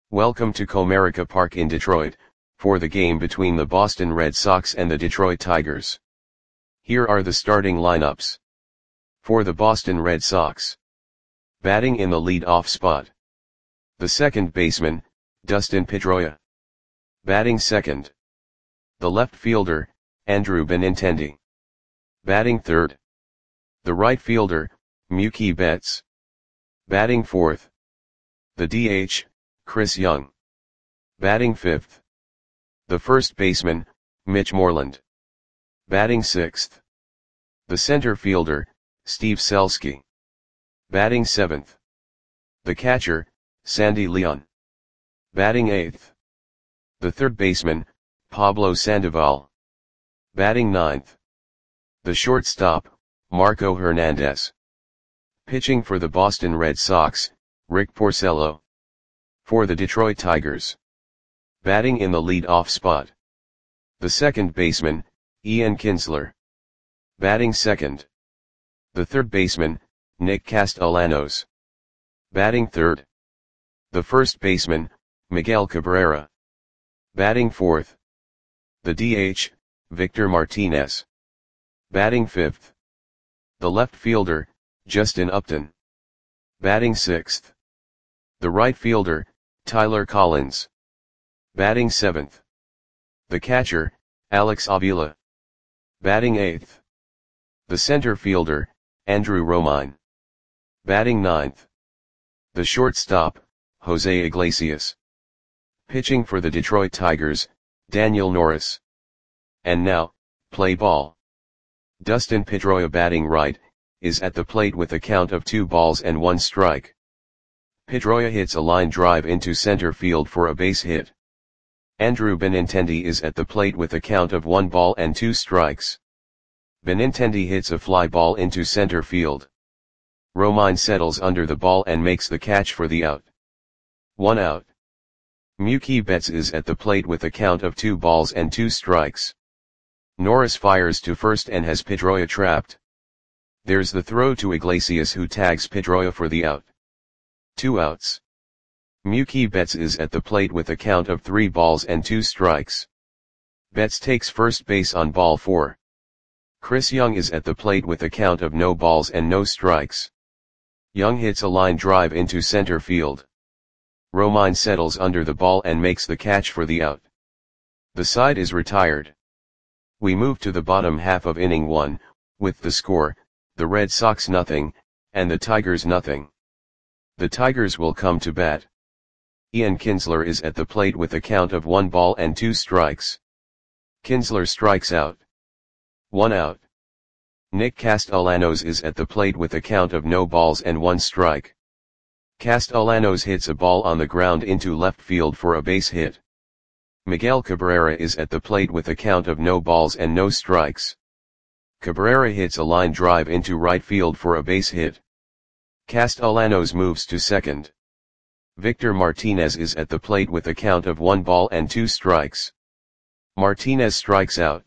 Welcome to Comerica Park in Detroit, for the game between the Boston Red Sox and the Detroit Tigers. Here are the starting lineups. For the Boston Red Sox. Batting in the lead-off spot. The second baseman, Dustin Pedroia. Batting second. The left fielder, Andrew Benintendi. Batting third. The right fielder, Mookie Betts. Batting fourth. The DH, Chris Young. Batting fifth. The first baseman, Mitch Moreland. Batting sixth. The center fielder, Steve Selski. Batting seventh. The catcher, Sandy Leon. Batting eighth. The third baseman, Pablo Sandoval. Batting ninth. The shortstop, Marco Hernandez. Pitching for the Boston Red Sox, Rick Porcello. For the Detroit Tigers. Batting in the lead-off spot. The second baseman, Ian Kinsler. Batting second. The third baseman, Nick Castellanos. Batting third. The first baseman, Miguel Cabrera. Batting fourth. The DH, Victor Martinez. Batting fifth. The left fielder, Justin Upton. Batting sixth. The right fielder, Tyler Collins. Batting seventh. The catcher, Alex Avila. Batting eighth. The center fielder, Andrew Romine. Batting ninth. The shortstop, Jose Iglesias. Pitching for the Detroit Tigers, Daniel Norris. And now, play ball. Dustin Pedroia batting right, is at the plate with a count of 2 balls and 1 strike. Pedroia hits a line drive into center field for a base hit. Andrew Benintendi is at the plate with a count of 1 ball and 2 strikes. Benintendi hits a fly ball into center field. Romine settles under the ball and makes the catch for the out. 1 out. Mookie Betts is at the plate with a count of 2 balls and 2 strikes. Norris fires to first and has Pedroia trapped. There's the throw to Iglesias, who tags Pedroia for the out. 2 outs. Mookie Betts is at the plate with a count of 3 balls and 2 strikes. Betts takes first base on ball 4. Chris Young is at the plate with a count of no balls and no strikes. Young hits a line drive into center field. Romine settles under the ball and makes the catch for the out. The side is retired. We move to the bottom half of inning 1, with the score, the Red Sox nothing, and the Tigers nothing. The Tigers will come to bat. Ian Kinsler is at the plate with a count of 1 ball and 2 strikes. Kinsler strikes out. 1 out. Nick Castellanos is at the plate with a count of no balls and 1 strike. Castellanos hits a ball on the ground into left field for a base hit. Miguel Cabrera is at the plate with a count of no balls and no strikes. Cabrera hits a line drive into right field for a base hit. Castellanos moves to second. Victor Martinez is at the plate with a count of 1 ball and 2 strikes. Martinez strikes out.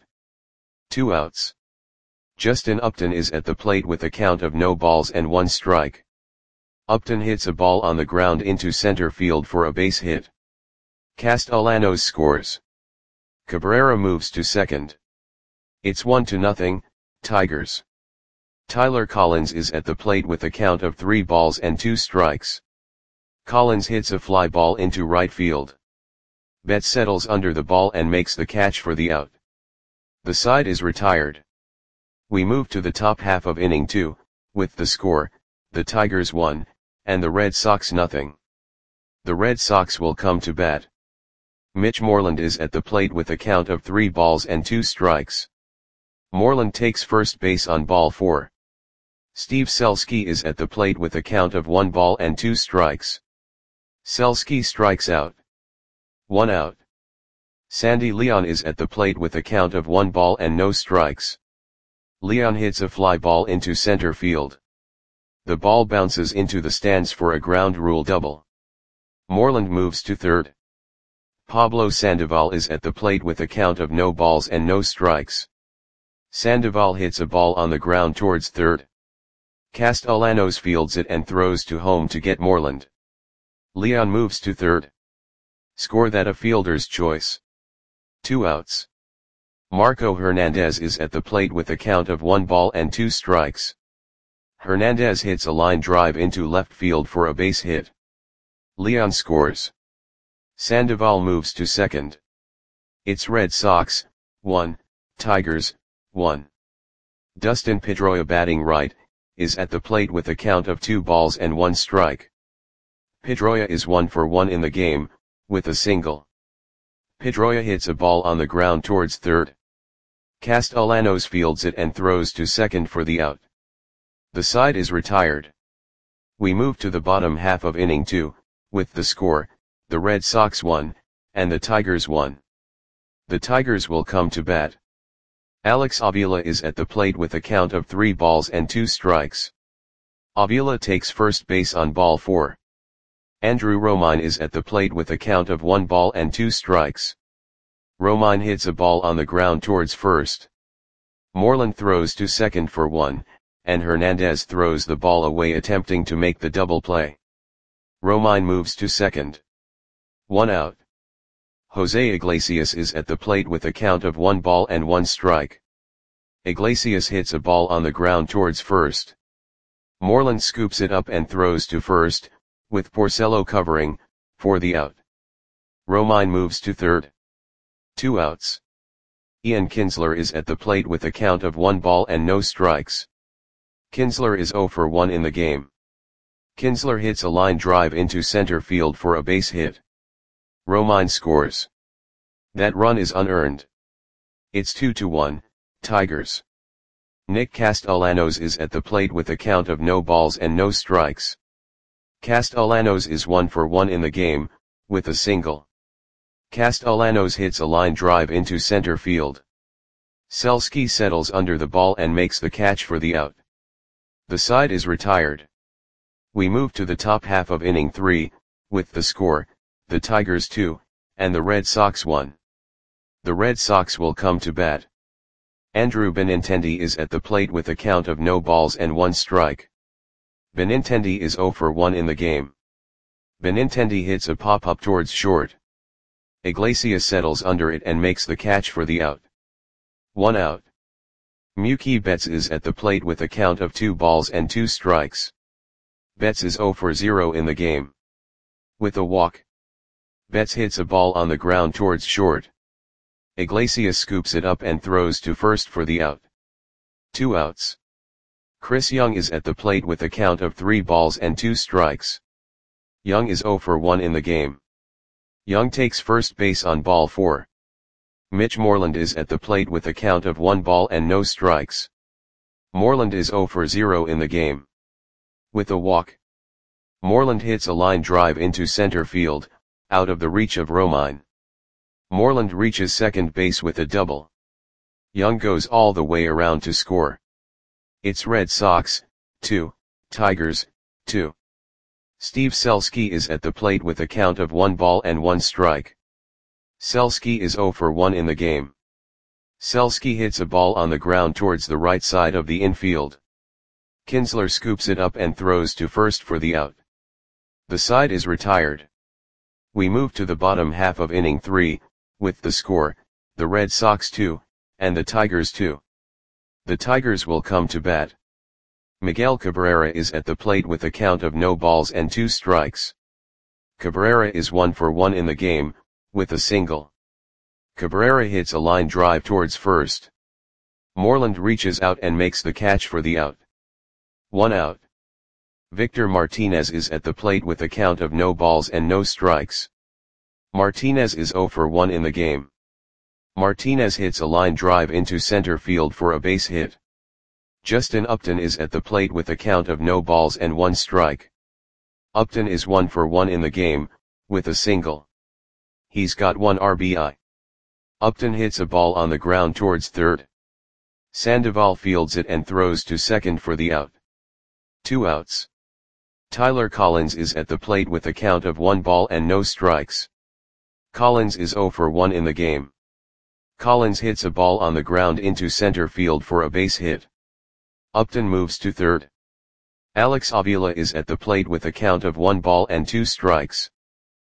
2 outs. Justin Upton is at the plate with a count of no balls and 1 strike. Upton hits a ball on the ground into center field for a base hit. Castellanos scores. Cabrera moves to second. It's 1-0, Tigers. Tyler Collins is at the plate with a count of 3 balls and 2 strikes. Collins hits a fly ball into right field. Betts settles under the ball and makes the catch for the out. The side is retired. We move to the top half of inning 2, with the score, the Tigers 1, and the Red Sox nothing. The Red Sox will come to bat. Mitch Moreland is at the plate with a count of 3 balls and 2 strikes. Moreland takes first base on ball 4. Steve Selski is at the plate with a count of 1 ball and 2 strikes. Selski strikes out. 1 out. Sandy Leon is at the plate with a count of 1 ball and no strikes. Leon hits a fly ball into center field. The ball bounces into the stands for a ground rule double. Moreland moves to third. Pablo Sandoval is at the plate with a count of no balls and no strikes. Sandoval hits a ball on the ground towards third. Castellanos fields it and throws to home to get Moreland. Leon moves to third. Score that a fielder's choice. 2 outs. Marco Hernandez is at the plate with a count of 1 ball and 2 strikes. Hernandez hits a line drive into left field for a base hit. Leon scores. Sandoval moves to second. It's Red Sox, 1, Tigers, 1. Dustin Pedroia batting right, is at the plate with a count of 2 balls and 1 strike. Pedroia is 1 for 1 in the game, with a single. Pedroia hits a ball on the ground towards third. Castellanos fields it and throws to second for the out. The side is retired. We move to the bottom half of inning 2, with the score, the Red Sox 1, and the Tigers 1. The Tigers will come to bat. Alex Avila is at the plate with a count of 3 balls and 2 strikes. Avila takes first base on ball 4. Andrew Romine is at the plate with a count of 1 ball and 2 strikes. Romine hits a ball on the ground towards first. Moreland throws to second for 1, and Hernandez throws the ball away attempting to make the double play. Romine moves to second. 1 out. Jose Iglesias is at the plate with a count of 1 ball and 1 strike. Iglesias hits a ball on the ground towards first. Moreland scoops it up and throws to first, with Porcello covering, for the out. Romine moves to third. 2 outs. Ian Kinsler is at the plate with a count of 1 ball and no strikes. Kinsler is 0 for 1 in the game. Kinsler hits a line drive into center field for a base hit. Romine scores. That run is unearned. It's 2-1, Tigers. Nick Castellanos is at the plate with a count of no balls and no strikes. Castellanos is 1 for 1 in the game, with a single. Castellanos hits a line drive into center field. Selski settles under the ball and makes the catch for the out. The side is retired. We move to the top half of inning 3, with the score, the Tigers 2, and the Red Sox 1. The Red Sox will come to bat. Andrew Benintendi is at the plate with a count of no balls and 1 strike. Benintendi is 0 for 1 in the game. Benintendi hits a pop-up towards short. Iglesias settles under it and makes the catch for the out. 1 out. Mookie Betts is at the plate with a count of 2 balls and 2 strikes. Betts is 0 for 0 in the game. With a walk. Betts hits a ball on the ground towards short. Iglesias scoops it up and throws to first for the out. 2 outs. Chris Young is at the plate with a count of 3 balls and 2 strikes. Young is 0 for 1 in the game. Young takes first base on ball 4. Mitch Moreland is at the plate with a count of 1 ball and no strikes. Moreland is 0 for 0 in the game. With a walk. Moreland hits a line drive into center field, out of the reach of Romine. Moreland reaches second base with a double. Young goes all the way around to score. It's Red Sox, 2, Tigers, 2. Steve Selski is at the plate with a count of 1 ball and 1 strike. Selski is 0 for 1 in the game. Selski hits a ball on the ground towards the right side of the infield. Kinsler scoops it up and throws to first for the out. The side is retired. We move to the bottom half of inning 3, with the score, the Red Sox 2, and the Tigers 2. The Tigers will come to bat. Miguel Cabrera is at the plate with a count of no balls and 2 strikes. Cabrera is 1 for 1 in the game, with a single. Cabrera hits a line drive towards first. Moreland reaches out and makes the catch for the out. 1 out. Victor Martinez is at the plate with a count of no balls and no strikes. Martinez is 0 for 1 in the game. Martinez hits a line drive into center field for a base hit. Justin Upton is at the plate with a count of no balls and 1 strike. Upton is 1 for 1 in the game, with a single. He's got 1 RBI. Upton hits a ball on the ground towards third. Sandoval fields it and throws to second for the out. 2 outs. Tyler Collins is at the plate with a count of 1 ball and no strikes. Collins is 0 for 1 in the game. Collins hits a ball on the ground into center field for a base hit. Upton moves to third. Alex Avila is at the plate with a count of 1 ball and 2 strikes.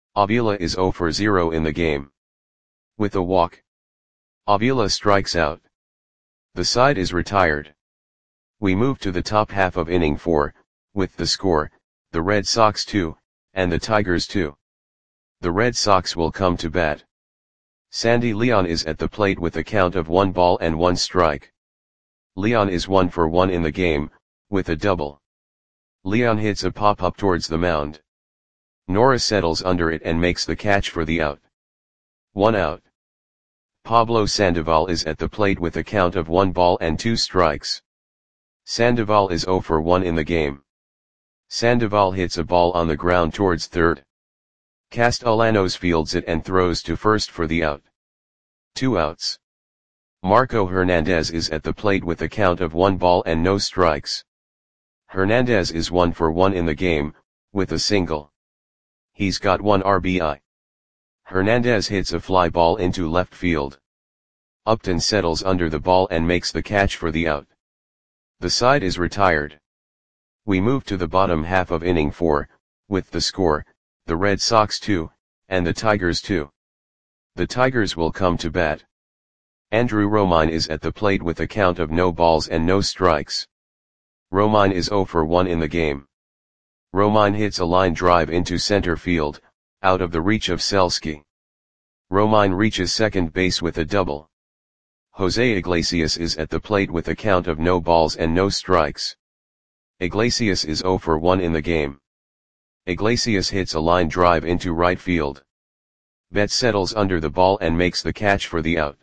Avila is 0 for 0 in the game. With a walk, Avila strikes out. The side is retired. We move to the top half of inning 4, with the score, the Red Sox 2, and the Tigers 2. The Red Sox will come to bat. Sandy Leon is at the plate with a count of 1 ball and 1 strike. Leon is 1 for 1 in the game, with a double. Leon hits a pop-up towards the mound. Nora settles under it and makes the catch for the out. 1 out. Pablo Sandoval is at the plate with a count of 1 ball and 2 strikes. Sandoval is 0 for 1 in the game. Sandoval hits a ball on the ground towards third. Castellanos fields it and throws to first for the out. 2 outs. Marco Hernandez is at the plate with a count of 1 ball and no strikes. Hernandez is 1 for 1 in the game, with a single. He's got 1 RBI. Hernandez hits a fly ball into left field. Upton settles under the ball and makes the catch for the out. The side is retired. We move to the bottom half of inning 4, with the score, the Red Sox 2, and the Tigers 2. The Tigers will come to bat. Andrew Romine is at the plate with a count of no balls and no strikes. Romine is 0 for 1 in the game. Romine hits a line drive into center field, out of the reach of Selsky. Romine reaches second base with a double. Jose Iglesias is at the plate with a count of no balls and no strikes. Iglesias is 0 for 1 in the game. Iglesias hits a line drive into right field. Betts settles under the ball and makes the catch for the out.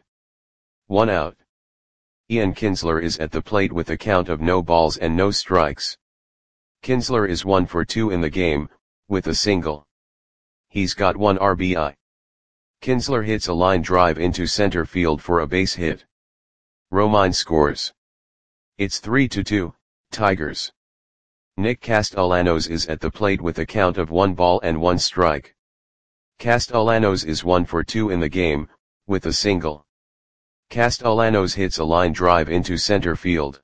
1 out. Ian Kinsler is at the plate with a count of no balls and no strikes. Kinsler is 1 for 2 in the game, with a single. He's got 1 RBI. Kinsler hits a line drive into center field for a base hit. Romine scores. It's 3-2, Tigers. Nick Castellanos is at the plate with a count of 1 ball and 1 strike. Castellanos is 1 for 2 in the game, with a single. Castellanos hits a line drive into center field.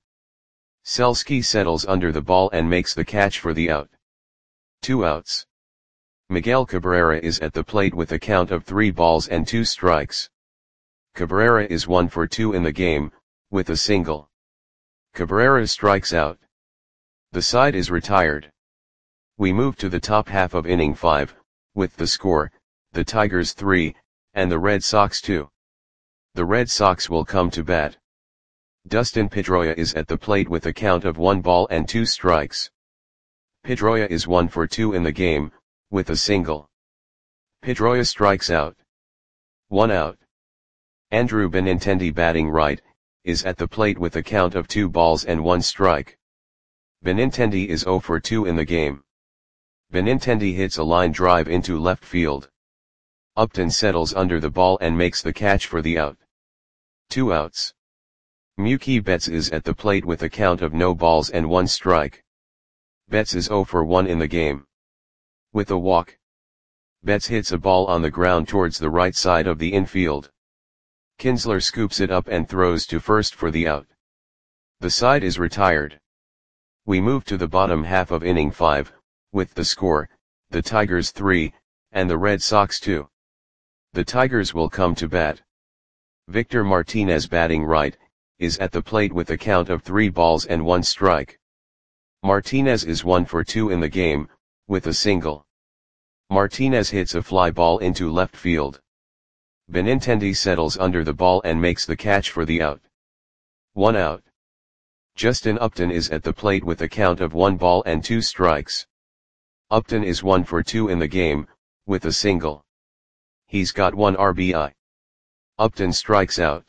Selsky settles under the ball and makes the catch for the out. 2 outs. Miguel Cabrera is at the plate with a count of 3 balls and 2 strikes. Cabrera is 1 for 2 in the game, with a single. Cabrera strikes out. The side is retired. We move to the top half of inning 5, with the score, the Tigers 3, and the Red Sox 2. The Red Sox will come to bat. Dustin Pedroia is at the plate with a count of 1 ball and 2 strikes. Pedroia is 1 for 2 in the game, with a single. Pedroia strikes out. 1 out. Andrew Benintendi, batting right, is at the plate with a count of 2 balls and 1 strike. Benintendi is 0 for 2 in the game. Benintendi hits a line drive into left field. Upton settles under the ball and makes the catch for the out. 2 outs. Mookie Betts is at the plate with a count of no balls and 1 strike. Betts is 0 for 1 in the game. With a walk, Betts hits a ball on the ground towards the right side of the infield. Kinsler scoops it up and throws to first for the out. The side is retired. We move to the bottom half of inning 5, with the score, the Tigers 3, and the Red Sox 2. The Tigers will come to bat. Victor Martinez, batting right, is at the plate with a count of 3 balls and 1 strike. Martinez is 1 for 2 in the game, with a single. Martinez hits a fly ball into left field. Benintendi settles under the ball and makes the catch for the out. 1 out. Justin Upton is at the plate with a count of 1 ball and 2 strikes. Upton is 1 for 2 in the game, with a single. He's got 1 RBI. Upton strikes out.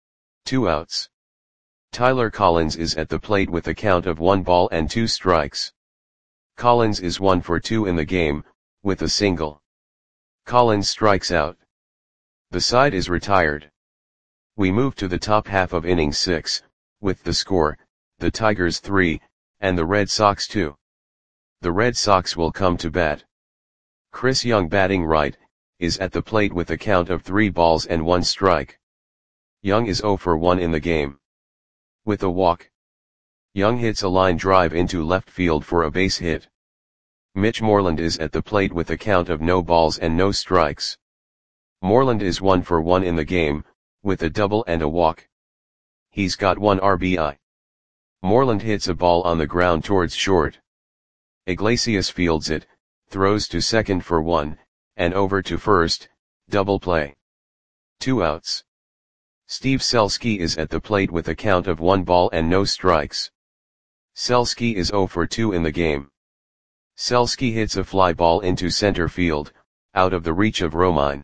2 outs. Tyler Collins is at the plate with a count of 1 ball and 2 strikes. Collins is 1 for 2 in the game, with a single. Collins strikes out. The side is retired. We move to the top half of inning 6, with the score, the Tigers 3, and the Red Sox 2. The Red Sox will come to bat. Chris Young, batting right, is at the plate with a count of 3 balls and 1 strike. Young is 0 for 1 in the game. With a walk, Young hits a line drive into left field for a base hit. Mitch Moreland is at the plate with a count of no balls and no strikes. Moreland is 1 for 1 in the game, with a double and a walk. He's got 1 RBI. Moreland hits a ball on the ground towards short. Iglesias fields it, throws to second for 1, and over to first, double play. 2 outs. Steve Selski is at the plate with a count of 1 ball and no strikes. Selski is 0 for 2 in the game. Selski hits a fly ball into center field, out of the reach of Romine.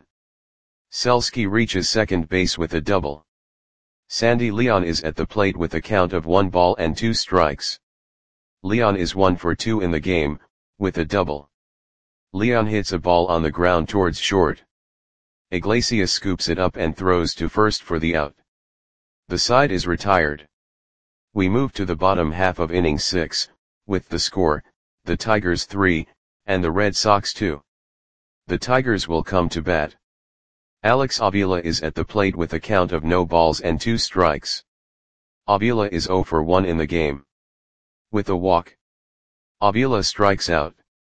Selski reaches second base with a double. Sandy Leon is at the plate with a count of 1 ball and 2 strikes. Leon is 1 for 2 in the game, with a double. Leon hits a ball on the ground towards short. Iglesias scoops it up and throws to first for the out. The side is retired. We move to the bottom half of inning 6, with the score, the Tigers 3, and the Red Sox 2. The Tigers will come to bat. Alex Avila is at the plate with a count of no balls and 2 strikes. Avila is 0 for 1 in the game. With a walk, Avila strikes out.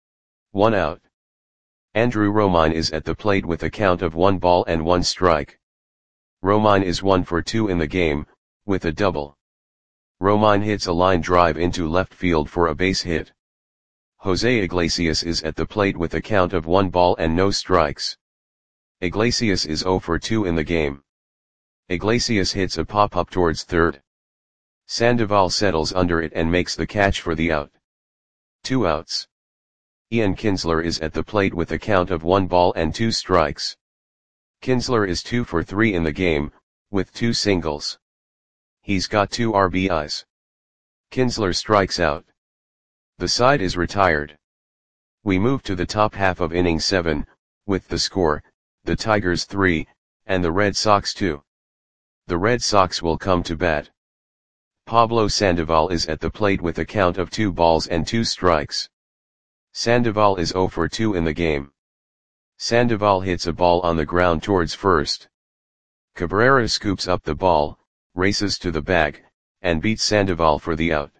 1 out. Andrew Romine is at the plate with a count of 1 ball and 1 strike. Romine is 1 for 2 in the game, with a double. Romine hits a line drive into left field for a base hit. Jose Iglesias is at the plate with a count of 1 ball and no strikes. Iglesias is 0 for 2 in the game. Iglesias hits a pop-up towards third. Sandoval settles under it and makes the catch for the out. 2 outs. Ian Kinsler is at the plate with a count of 1 ball and 2 strikes. Kinsler is 2 for 3 in the game, with 2 singles. He's got 2 RBIs. Kinsler strikes out. The side is retired. We move to the top half of inning 7, with the score, the Tigers 3, and the Red Sox 2. The Red Sox will come to bat. Pablo Sandoval is at the plate with a count of 2 balls and 2 strikes. Sandoval is 0 for 2 in the game. Sandoval hits a ball on the ground towards first. Cabrera scoops up the ball, races to the bag, and beats Sandoval for the out.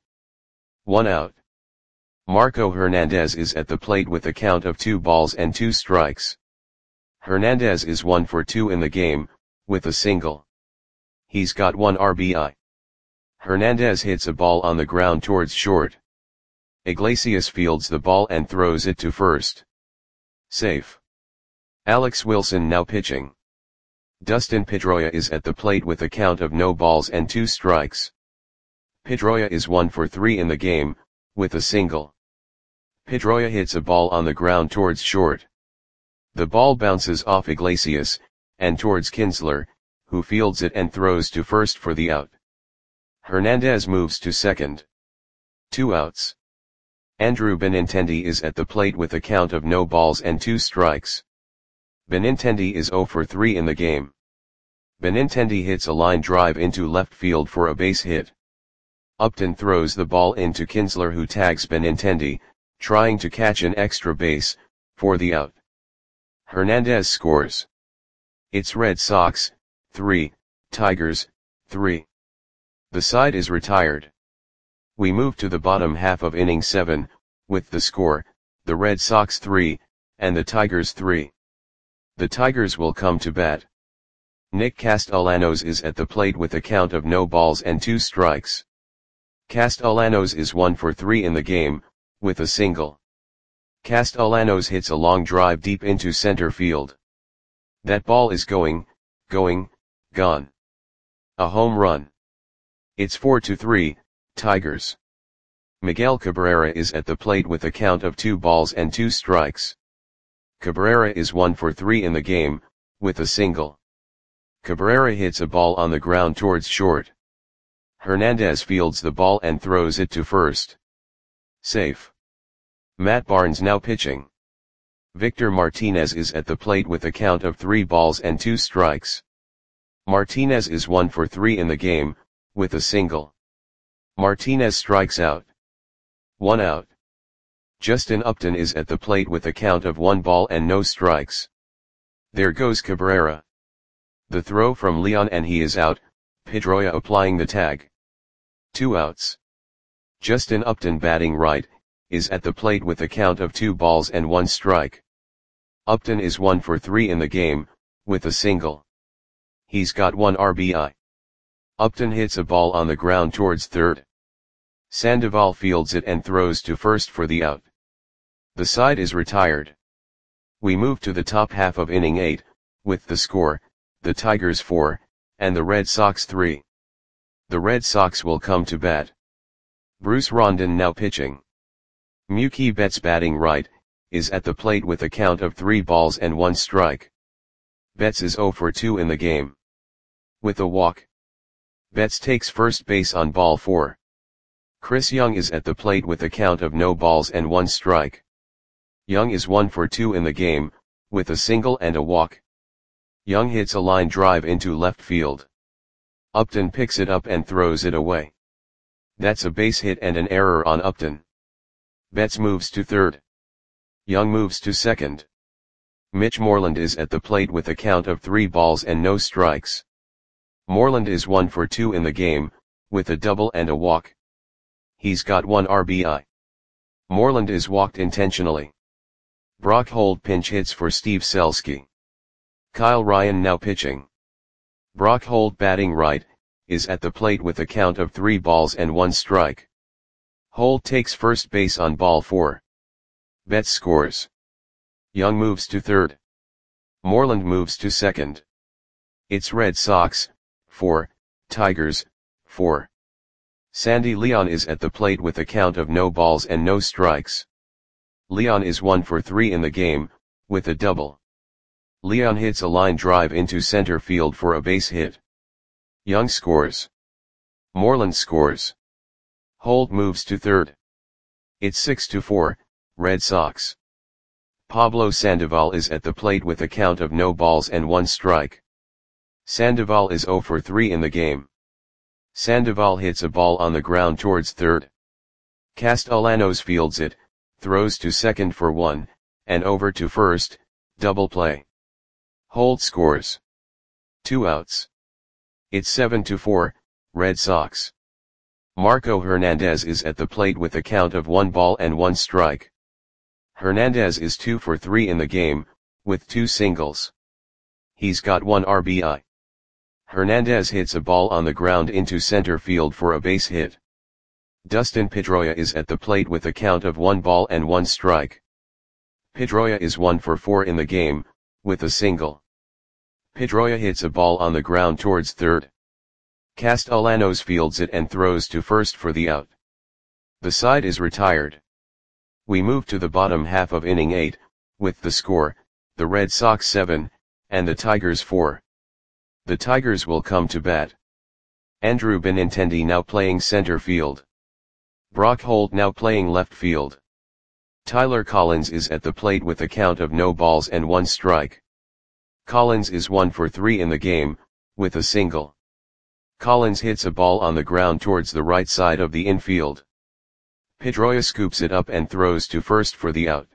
1 out. Marco Hernandez is at the plate with a count of 2 balls and 2 strikes. Hernandez is 1 for 2 in the game, with a single. He's got 1 RBI. Hernandez hits a ball on the ground towards short. Iglesias fields the ball and throws it to first. Safe. Alex Wilson now pitching. Dustin Pedroia is at the plate with a count of no balls and 2 strikes. Pedroia is 1 for 3 in the game, with a single. Pedroia hits a ball on the ground towards short. The ball bounces off Iglesias, and towards Kinsler, who fields it and throws to first for the out. Hernandez moves to second. 2 outs. Andrew Benintendi is at the plate with a count of no balls and 2 strikes. Benintendi is 0 for 3 in the game. Benintendi hits a line drive into left field for a base hit. Upton throws the ball into Kinsler, who tags Benintendi, trying to catch an extra base, for the out. Hernandez scores. It's Red Sox 3, Tigers 3. The side is retired. We move to the bottom half of inning 7, with the score, the Red Sox 3, and the Tigers 3. The Tigers will come to bat. Nick Castellanos is at the plate with a count of no balls and 2 strikes. Castellanos is 1 for 3 in the game, with a single. Castellanos hits a long drive deep into center field. That ball is going, gone. A home run. It's 4-3, Tigers. Miguel Cabrera is at the plate with a count of 2 balls and 2 strikes. Cabrera is 1 for 3 in the game, with a single. Cabrera hits a ball on the ground towards short. Hernandez fields the ball and throws it to first. Safe. Matt Barnes now pitching. Victor Martinez is at the plate with a count of 3 balls and 2 strikes. Martinez is 1 for 3 in the game, with a single. Martinez strikes out. 1 out. Justin Upton is at the plate with a count of 1 ball and no strikes. There goes Cabrera. The throw from Leon and he is out, Pedroia applying the tag. 2 outs. Justin Upton batting right, is at the plate with a count of 2 balls and 1 strike. Upton is 1 for 3 in the game, with a single. He's got 1 RBI. Upton hits a ball on the ground towards third. Sandoval fields it and throws to first for the out. The side is retired. We move to the top half of inning 8, with the score, the Tigers 4, and the Red Sox 3. The Red Sox will come to bat. Bruce Rondon now pitching. Mookie Betts batting right, is at the plate with a count of 3 balls and 1 strike. Betts is 0 for 2 in the game. With a walk. Betts takes first base on ball 4. Chris Young is at the plate with a count of no balls and 1 strike. Young is 1 for 2 in the game, with a single and a walk. Young hits a line drive into left field. Upton picks it up and throws it away. That's a base hit and an error on Upton. Betts moves to third. Young moves to second. Mitch Moreland is at the plate with a count of 3 balls and no strikes. Moreland is 1 for 2 in the game, with a double and a walk. He's got 1 RBI. Moreland is walked intentionally. Brock Holt pinch hits for Steve Selski. Kyle Ryan now pitching. Brock Holt batting right, is at the plate with a count of 3 balls and 1 strike. Holt takes first base on ball 4. Betts scores. Young moves to third. Moreland moves to second. It's Red Sox, 4, Tigers, 4. Sandy Leon is at the plate with a count of no balls and no strikes. Leon is 1 for 3 in the game, with a double. Leon hits a line drive into center field for a base hit. Young scores. Moreland scores. Holt moves to third. It's 6-4, Red Sox. Pablo Sandoval is at the plate with a count of no balls and 1 strike. Sandoval is 0 for 3 in the game. Sandoval hits a ball on the ground towards third. Castellanos fields it, throws to second for 1, and over to first, double play. Holt scores. 2 outs. It's 7-4, Red Sox. Marco Hernandez is at the plate with a count of 1 ball and 1 strike. Hernandez is 2 for 3 in the game, with 2 singles. He's got 1 RBI. Hernandez hits a ball on the ground into center field for a base hit. Dustin Pedroia is at the plate with a count of 1 ball and 1 strike. Pedroia is 1 for 4 in the game, with a single. Pedroia hits a ball on the ground towards third. Castellanos fields it and throws to first for the out. The side is retired. We move to the bottom half of inning 8, with the score, the Red Sox 7, and the Tigers 4. The Tigers will come to bat. Andrew Benintendi now playing center field. Brock Holt now playing left field. Tyler Collins is at the plate with a count of no balls and 1 strike. Collins is 1 for 3 in the game, with a single. Collins hits a ball on the ground towards the right side of the infield. Pedroia scoops it up and throws to first for the out.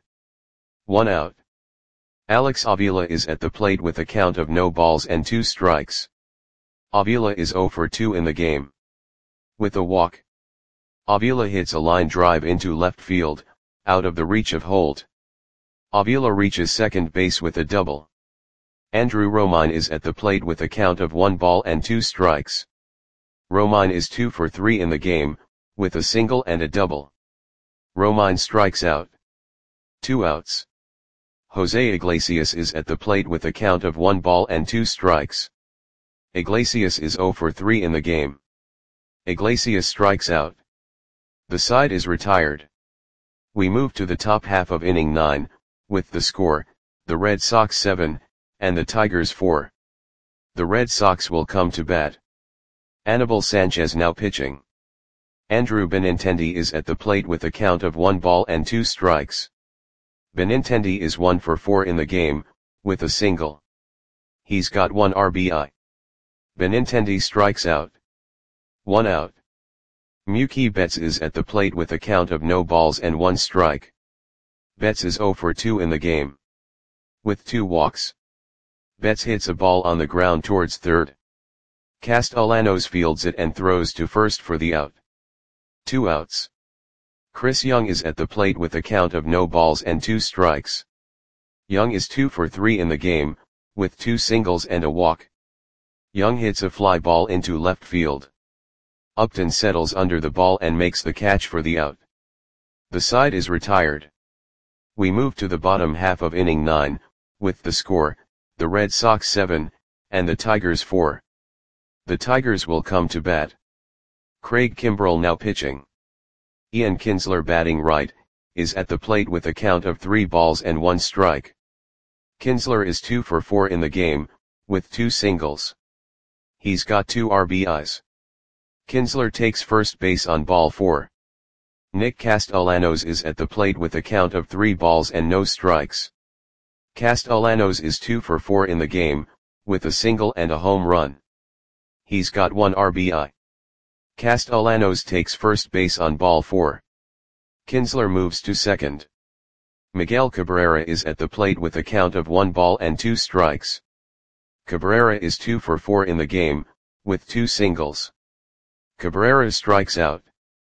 1 out. Alex Avila is at the plate with a count of no balls and 2 strikes. Avila is 0 for 2 in the game. With a walk. Avila hits a line drive into left field, out of the reach of Holt. Avila reaches second base with a double. Andrew Romine is at the plate with a count of 1 ball and 2 strikes. Romine is 2 for 3 in the game, with a single and a double. Romine strikes out. 2 outs. Jose Iglesias is at the plate with a count of 1 ball and 2 strikes. Iglesias is 0 for 3 in the game. Iglesias strikes out. The side is retired. We move to the top half of inning 9, with the score, the Red Sox 7, and the Tigers 4. The Red Sox will come to bat. Anibal Sanchez now pitching. Andrew Benintendi is at the plate with a count of 1 ball and 2 strikes. Benintendi is 1 for 4 in the game, with a single. He's got 1 RBI. Benintendi strikes out. 1 out. Mookie Betts is at the plate with a count of no balls and 1 strike. Betts is 0 for 2 in the game. With 2 walks. Betts hits a ball on the ground towards third. Castellanos fields it and throws to first for the out. 2 outs. Chris Young is at the plate with a count of no balls and 2 strikes. Young is 2 for 3 in the game, with 2 singles and a walk. Young hits a fly ball into left field. Upton settles under the ball and makes the catch for the out. The side is retired. We move to the bottom half of inning 9, with the score, the Red Sox 7, and the Tigers 4. The Tigers will come to bat. Craig Kimbrel now pitching. Ian Kinsler batting right, is at the plate with a count of 3 balls and 1 strike. Kinsler is 2 for 4 in the game, with 2 singles. He's got 2 RBIs. Kinsler takes first base on ball 4. Nick Castellanos is at the plate with a count of 3 balls and no strikes. Castellanos is 2 for 4 in the game, with a single and a home run. He's got 1 RBI. Castellanos takes first base on ball 4. Kinsler moves to second. Miguel Cabrera is at the plate with a count of 1 ball and 2 strikes. Cabrera is 2 for 4 in the game, with 2 singles. Cabrera strikes out.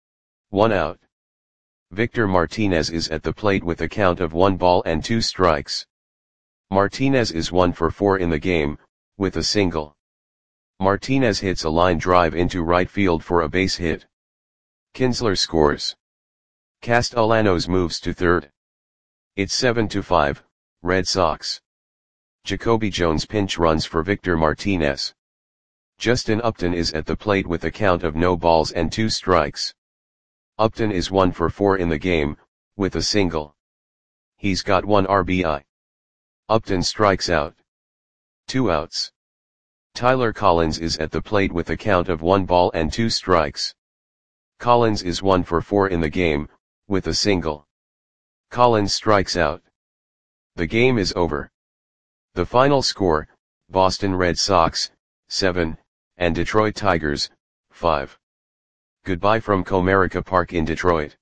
1 out. Victor Martinez is at the plate with a count of 1 ball and 2 strikes. Martinez is 1 for 4 in the game, with a single. Martinez hits a line drive into right field for a base hit. Kinsler scores. Castellanos moves to third. It's 7-5, Red Sox. Jacoby Jones pinch runs for Victor Martinez. Justin Upton is at the plate with a count of no balls and 2 strikes. Upton is 1 for 4 in the game, with a single. He's got 1 RBI. Upton strikes out. 2 outs. Tyler Collins is at the plate with a count of 1 ball and 2 strikes. Collins is 1 for 4 in the game, with a single. Collins strikes out. The game is over. The final score, Boston Red Sox, 7, and Detroit Tigers, 5. Goodbye from Comerica Park in Detroit.